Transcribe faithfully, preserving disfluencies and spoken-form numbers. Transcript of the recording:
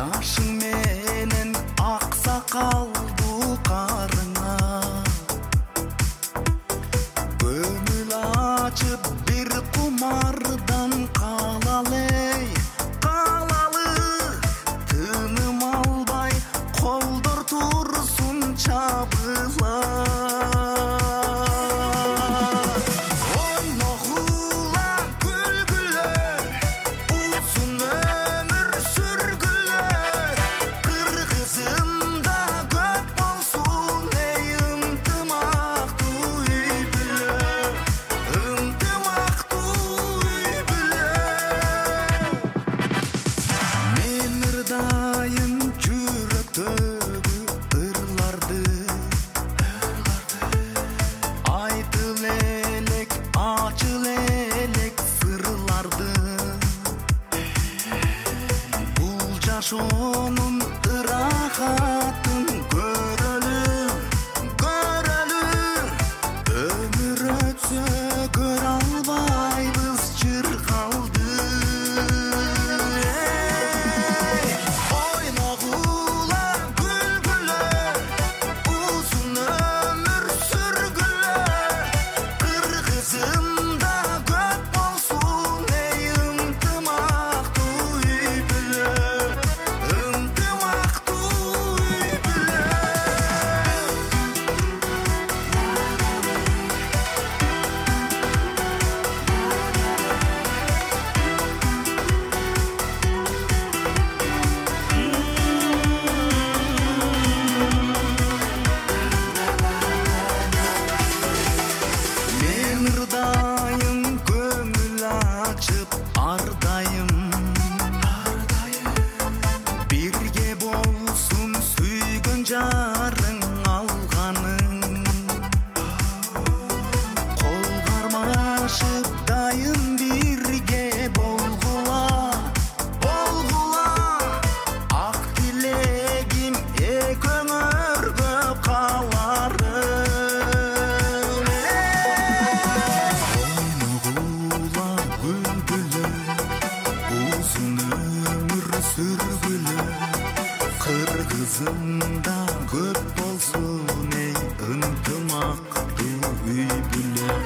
жашың менен аксакалдуу карыңа көңүл ачып бир кумардан калалы калалы тыным албай колдор турсун чабыла Жашоонун ырахатын көрөлү көрөлү өмүр өтсө көрө албайбыз чыргалды ойногула күлгүлө узун өмүр сүргүлө кыргызымда көп болсун эй ынтымактуу үй бүлө Ырдайым көңүл ачып ардайым бирге болсун сүйгөн жарың алганың кол кармашып дайым бирге болгула болгула ак тилегим экөөңөргө калары сүргүлө кыргызымда көп болсун эй ынтымактуу үй бүлө